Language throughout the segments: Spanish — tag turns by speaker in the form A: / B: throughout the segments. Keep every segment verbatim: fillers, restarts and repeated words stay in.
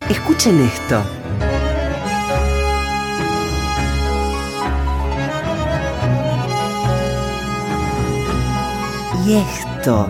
A: Escuchen esto. Y esto.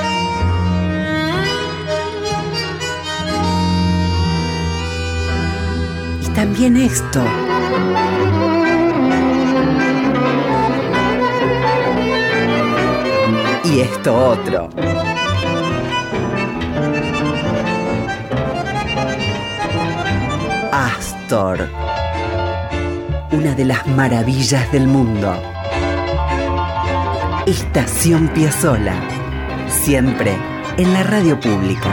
A: Y también esto. Y esto otro. Astor. Una de las maravillas del mundo. Estación Piazzolla. Siempre en la radio pública.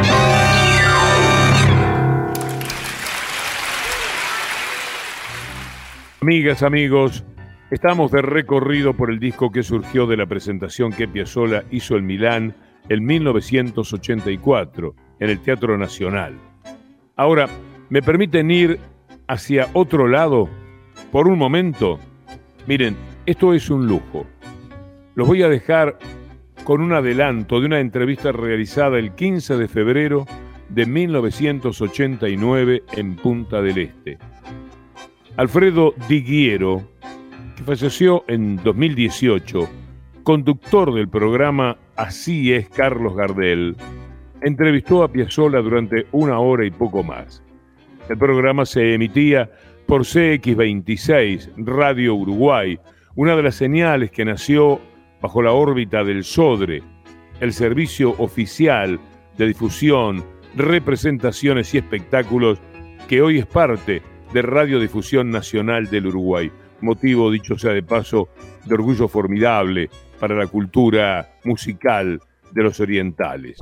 B: Amigas, amigos, estamos de recorrido por el disco que surgió de la presentación que Piazzolla hizo en Milán en mil novecientos ochenta y cuatro, en el Teatro Nacional. Ahora, ¿me permiten ir hacia otro lado por un momento? Miren, esto es un lujo. Los voy a dejar con un adelanto de una entrevista realizada el quince de febrero de mil novecientos ochenta y nueve en Punta del Este. Alfredo Di Guiero, que falleció en dos mil dieciocho, conductor del programa Así es Carlos Gardel, entrevistó a Piazzolla durante una hora y poco más. El programa se emitía por C X veintiséis, Radio Uruguay, una de las señales que nació bajo la órbita del SODRE, el servicio oficial de difusión, representaciones y espectáculos que hoy es parte de Radiodifusión Nacional del Uruguay, motivo, dicho sea de paso, de orgullo formidable para la cultura musical de los orientales.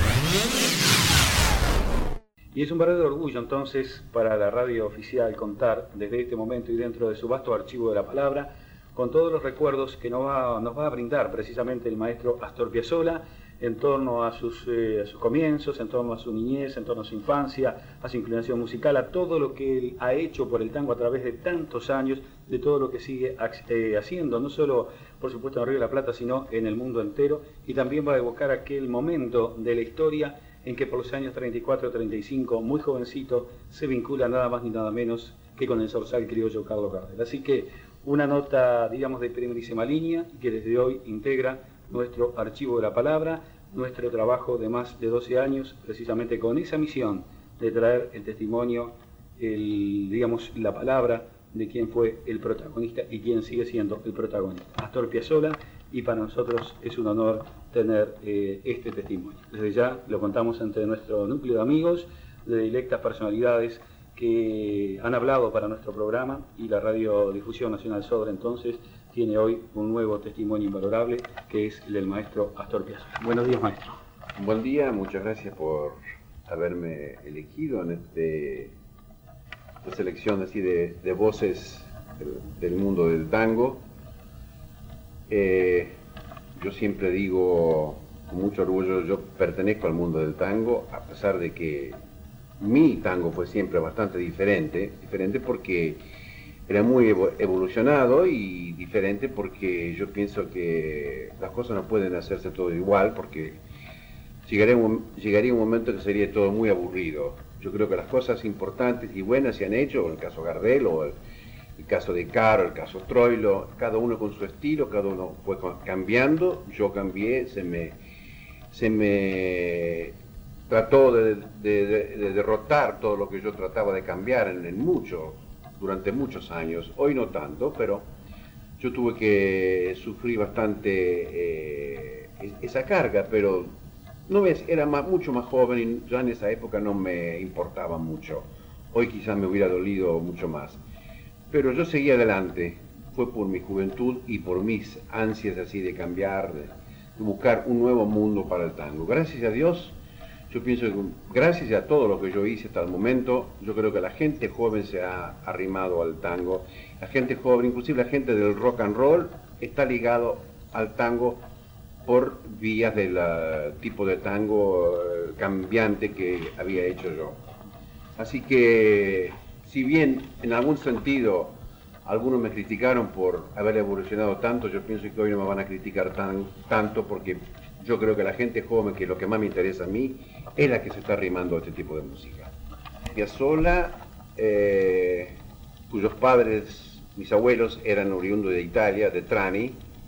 C: Y es un verdadero orgullo entonces para la radio oficial contar desde este momento y dentro de su vasto archivo de la palabra con todos los recuerdos que nos va, nos va a brindar precisamente el maestro Astor Piazzolla en torno a sus, eh, a sus comienzos, en torno a su niñez, en torno a su infancia, a su inclinación musical, a todo lo que él ha hecho por el tango a través de tantos años, de todo lo que sigue eh, haciendo, no solo por supuesto en Río de la Plata, sino en el mundo entero, y también va a evocar aquel momento de la historia en que por los años treinta y cuatro treinta y cinco, muy jovencito, se vincula nada más ni nada menos que con el zorzal criollo Carlos Gardel. Así que una nota, digamos, de primerísima línea, que desde hoy integra nuestro archivo de la palabra, nuestro trabajo de más de doce años, precisamente con esa misión de traer el testimonio, el, digamos, la palabra de quién fue el protagonista y quién sigue siendo el protagonista, Astor Piazzolla, y para nosotros es un honor tener eh, este testimonio. Desde ya lo contamos entre nuestro núcleo de amigos, de directas personalidades que han hablado para nuestro programa, y la Radiodifusión Nacional SODRE entonces tiene hoy un nuevo testimonio invalorable, que es el del maestro Astor Piazzolla. Buenos días, maestro.
D: Buen día, muchas gracias por haberme elegido en este, esta selección así de, de voces del, del mundo del tango. Eh, yo siempre digo con mucho orgullo, yo pertenezco al mundo del tango, a pesar de que mi tango fue siempre bastante diferente, diferente porque era muy evolucionado, y diferente porque yo pienso que las cosas no pueden hacerse todo igual, porque llegaría un, llegaría un momento que sería todo muy aburrido. Yo creo que las cosas importantes y buenas se han hecho, en el caso Gardel, o el, el caso de Caro, el caso Troilo, cada uno con su estilo, cada uno fue cambiando, yo cambié, se me, se me trató de, de, de, de derrotar todo lo que yo trataba de cambiar en, en mucho, durante muchos años. Hoy no tanto, pero yo tuve que sufrir bastante eh, esa carga, pero no ves, era más, mucho más joven, y ya en esa época no me importaba mucho. Hoy quizás me hubiera dolido mucho más. Pero yo seguí adelante, fue por mi juventud y por mis ansias así de cambiar, de, de buscar un nuevo mundo para el tango. Gracias a Dios, yo pienso que gracias a todo lo que yo hice hasta el momento, yo creo que la gente joven se ha arrimado al tango. La gente joven, inclusive la gente del rock and roll, está ligado al tango por vías del uh, tipo de tango uh, cambiante que había hecho yo. Así que, si bien en algún sentido algunos me criticaron por haber evolucionado tanto, yo pienso que hoy no me van a criticar tan, tanto, porque yo creo que la gente joven, que lo que más me interesa a mí, es la que se está arrimando a este tipo de música. Piazzolla, eh, cuyos padres, mis abuelos, eran oriundos de Italia, de Trani,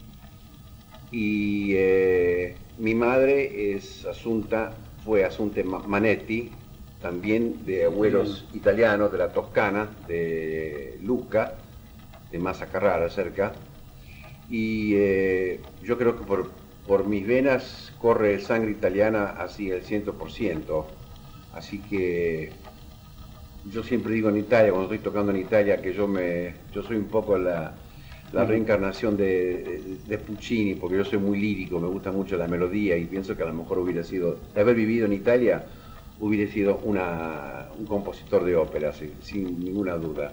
D: y eh, mi madre es Assunta, fue Assunta Manetti, también de abuelos italianos de la Toscana, de Lucca, de Massa Carrara cerca, y eh, yo creo que por, por mis venas corre sangre italiana así el cien por ciento, así que yo siempre digo en Italia, cuando estoy tocando en Italia, que yo me yo soy un poco la, la reencarnación de, de, de Puccini, porque yo soy muy lírico, me gusta mucho la melodía y pienso que a lo mejor hubiera sido, de haber vivido en Italia, hubiera sido una, un compositor de ópera, sin, sin ninguna duda.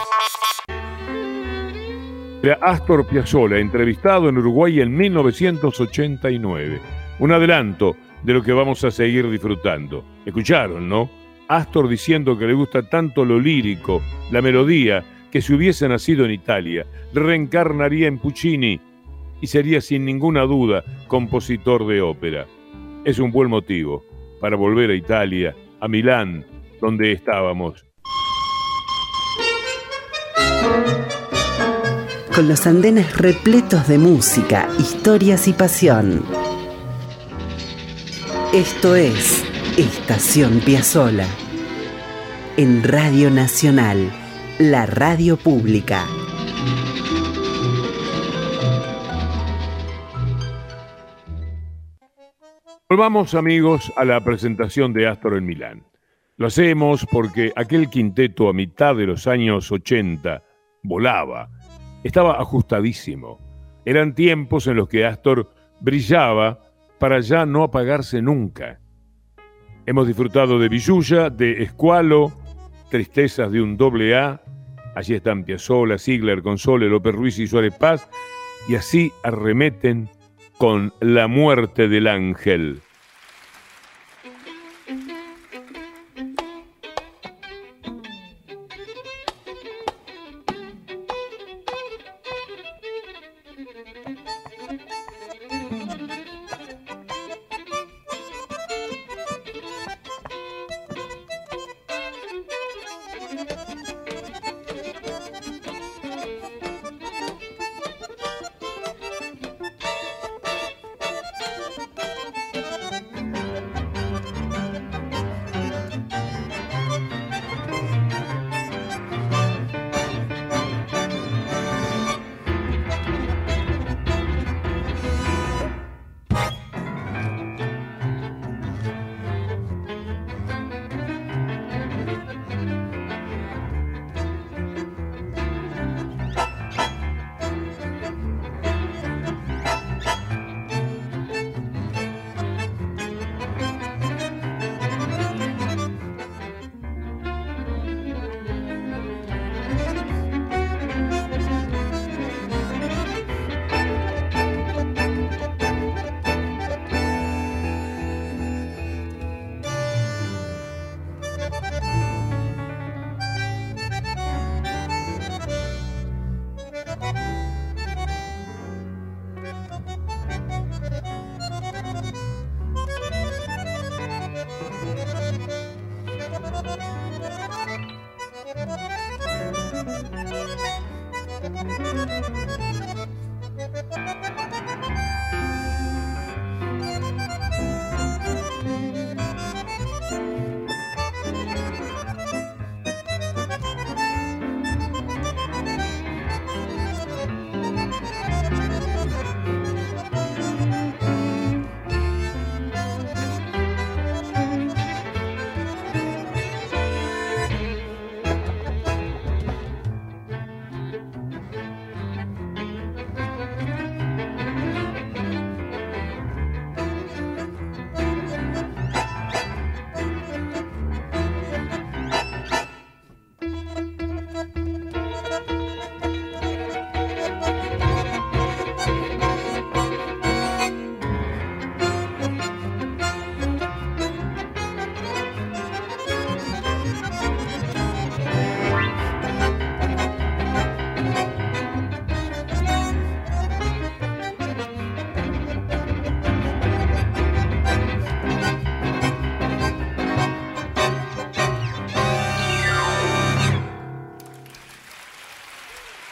B: Era Astor Piazzolla, entrevistado en Uruguay en mil novecientos ochenta y nueve. Un adelanto de lo que vamos a seguir disfrutando. Escucharon, ¿no? Astor diciendo que le gusta tanto lo lírico, la melodía, que si hubiese nacido en Italia, reencarnaría en Puccini y sería sin ninguna duda compositor de ópera. Es un buen motivo para volver a Italia, a Milán, donde estábamos.
A: Con los andenes repletos de música, historias y pasión. Esto es Estación Piazzolla. En Radio Nacional, la radio pública.
B: Volvamos, amigos, a la presentación de Astor en Milán. Lo hacemos porque aquel quinteto a mitad de los años ochenta volaba. Estaba ajustadísimo. Eran tiempos en los que Astor brillaba para ya no apagarse nunca. Hemos disfrutado de Billulla, de Escualo, Tristezas de un doble A. Allí están Piazzolla, Ziegler, Console, López Ruiz y Suárez Paz. Y así arremeten con La muerte del ángel.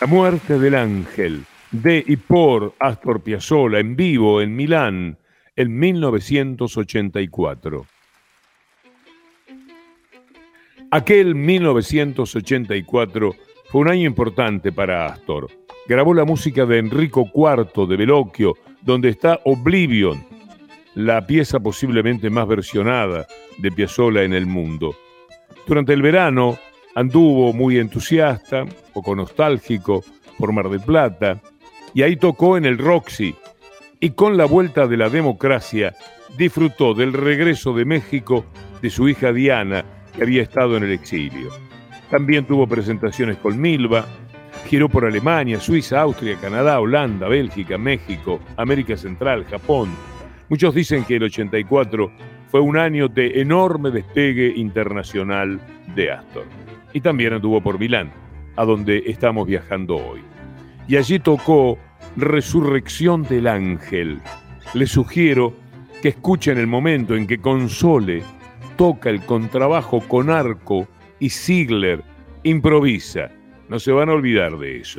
B: La muerte del ángel, de y por Astor Piazzolla, en vivo en Milán, en mil novecientos ochenta y cuatro. Aquel mil novecientos ochenta y cuatro fue un año importante para Astor. Grabó la música de Enrico cuarto de Bellocchio, donde está Oblivion, la pieza posiblemente más versionada de Piazzolla en el mundo. Durante el verano anduvo muy entusiasta, poco nostálgico, por Mar del Plata, y ahí tocó en el Roxy, y con la vuelta de la democracia disfrutó del regreso de México de su hija Diana, que había estado en el exilio. También tuvo presentaciones con Milva, giró por Alemania, Suiza, Austria, Canadá, Holanda, Bélgica, México, América Central, Japón. Muchos dicen que el ochenta y cuatro fue un año de enorme despegue internacional de Astor. Y también anduvo por Milán, a donde estamos viajando hoy. Y allí tocó Resurrección del Ángel. Les sugiero que escuchen el momento en que Console toca el contrabajo con arco y Ziegler improvisa. No se van a olvidar de eso.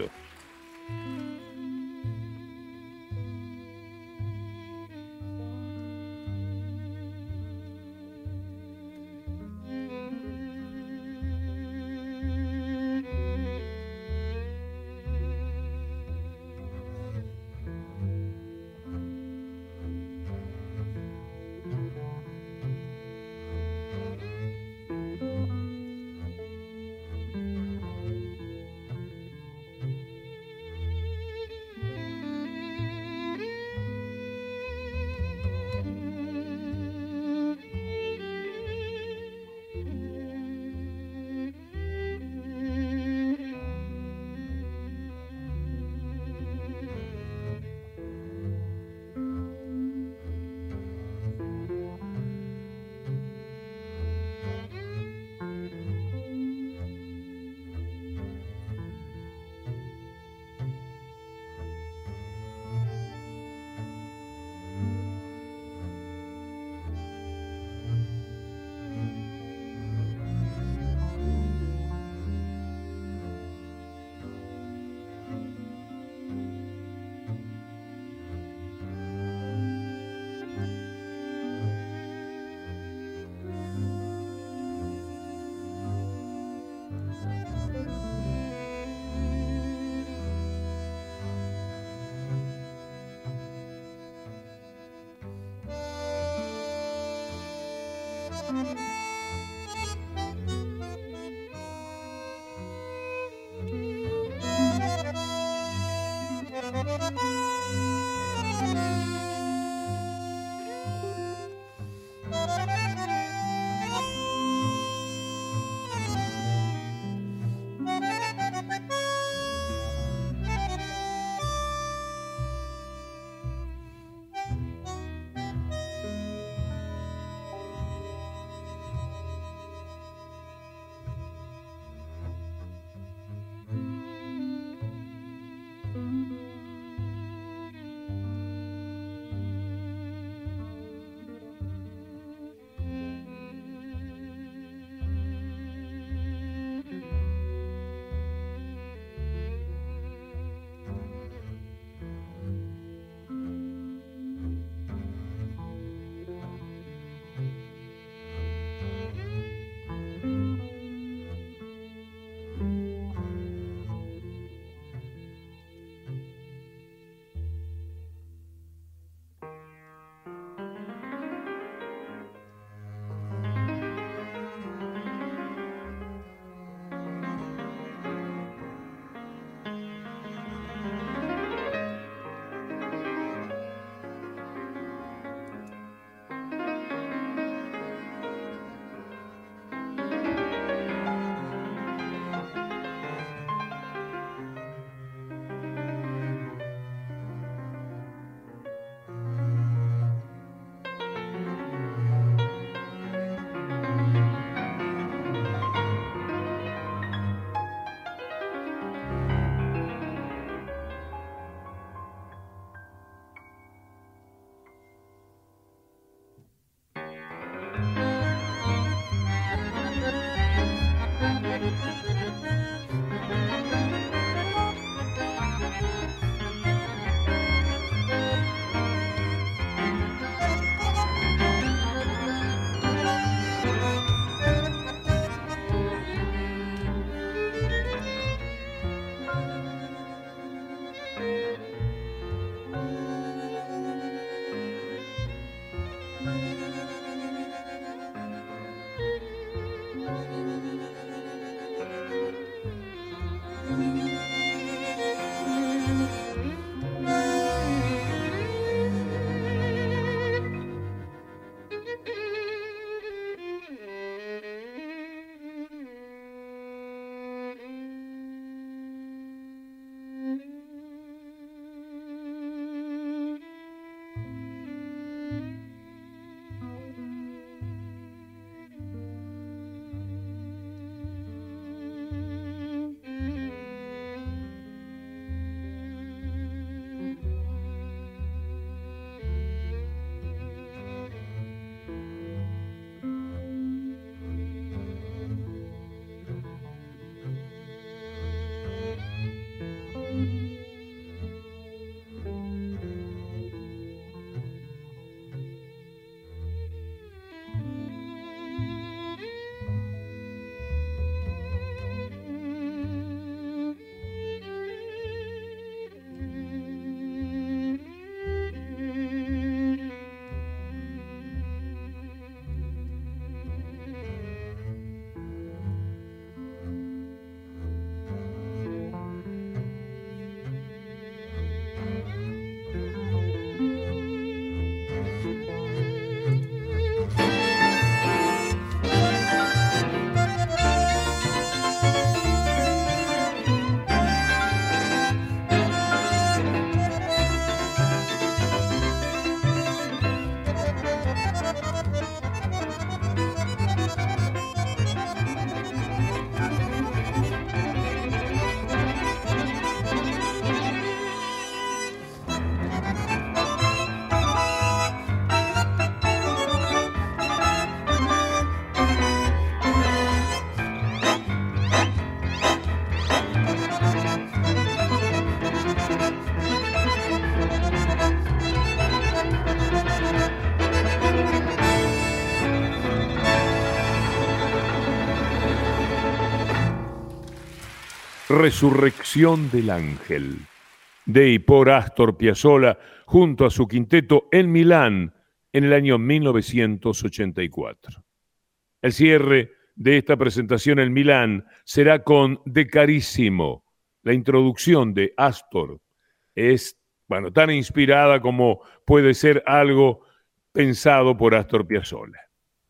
B: Resurrección del Ángel, de y por Astor Piazzolla, junto a su quinteto en Milán en el año mil novecientos ochenta y cuatro. El cierre de esta presentación en Milán será con De Carissimo. La introducción de Astor es, bueno, tan inspirada como puede ser algo pensado por Astor Piazzolla.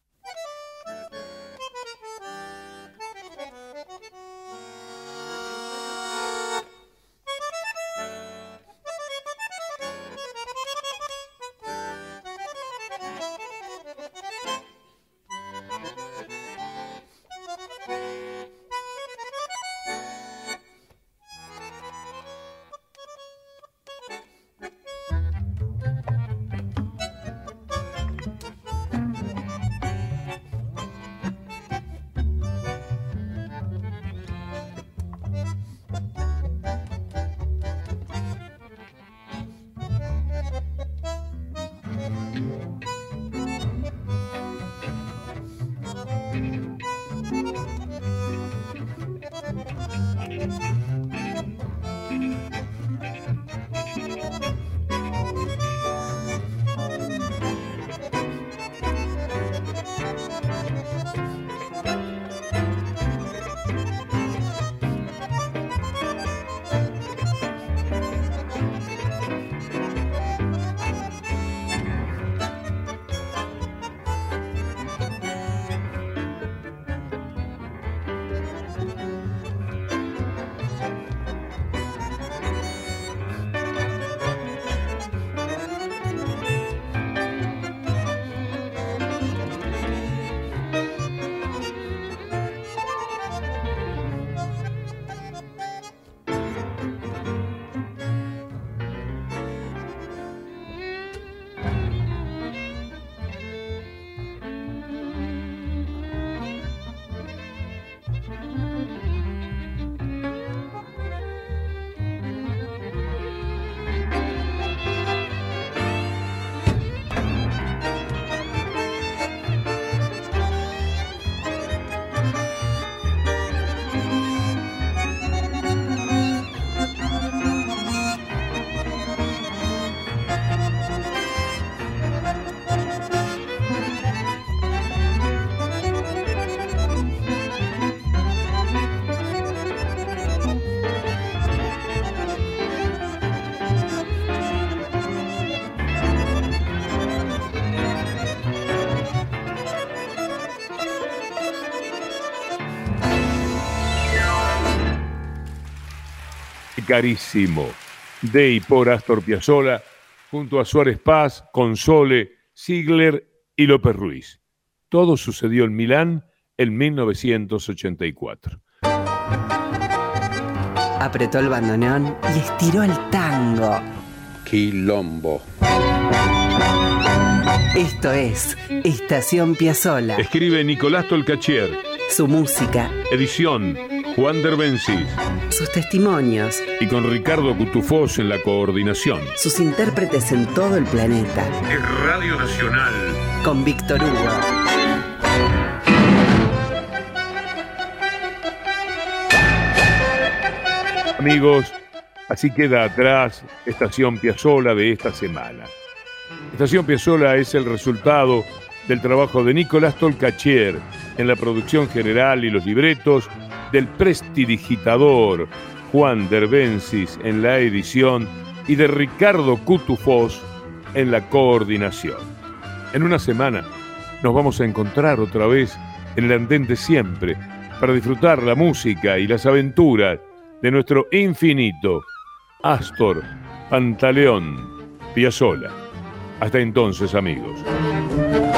B: Carissimo, de y por Astor Piazzolla, junto a Suárez Paz, Console, Ziegler y López Ruiz. Todo sucedió en Milán en mil novecientos ochenta y cuatro.
A: Apretó el bandoneón y estiró el tango.
D: Quilombo.
A: Esto es Estación Piazzolla.
B: Escribe Nicolás Tolcachier.
A: Su música.
B: Edición Juan Derbencis.
A: Sus testimonios.
B: Y con Ricardo Cutufós en la coordinación.
A: Sus intérpretes en todo el planeta.
B: Es Radio Nacional.
A: Con Víctor Hugo.
B: Amigos, así queda atrás Estación Piazzolla de esta semana. Estación Piazzolla es el resultado del trabajo de Nicolás Tolcachier en la producción general y los libretos, del prestidigitador Juan Derbencis en la edición y de Ricardo Cutufós en la coordinación. En una semana nos vamos a encontrar otra vez en el andén de siempre para disfrutar la música y las aventuras de nuestro infinito Astor Pantaleón Piazzolla. Hasta entonces, amigos.